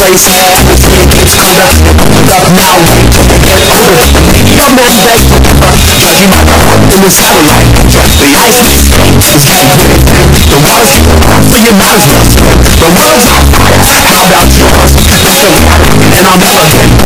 place. It's kinda up now. Get older. Come on back. You might in the satellite. The ice is deep. The water's for your miles. The world's how about yours? And I'm